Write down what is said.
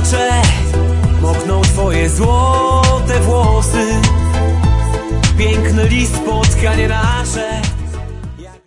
płaczę, mokną twoje złote włosy. Piękny list, spotkanie nasze.